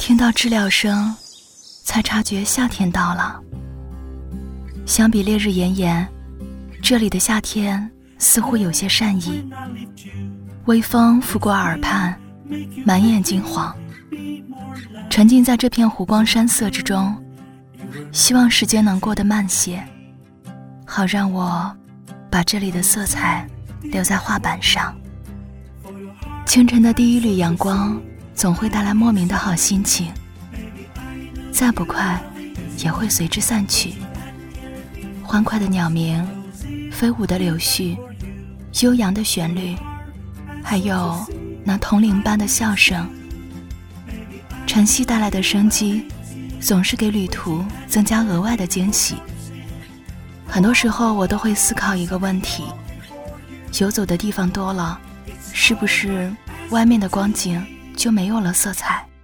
听到知了声，才察觉夏天到了。相比烈日炎炎，这里的夏天似乎有些善意。微风拂过耳畔，满眼金黄。沉浸在这片湖光山色之中，希望时间能过得慢些，好让我把这里的色彩留在画板上。清晨的第一缕阳光总会带来莫名的好心情，再不快也会随之散去。欢快的鸟鸣，飞舞的柳絮，悠扬的旋律，还有那铜铃般的笑声。晨曦带来的生机总是给旅途增加额外的惊喜。很多时候我都会思考一个问题，游走的地方多了，是不是外面的光景就没有了色彩？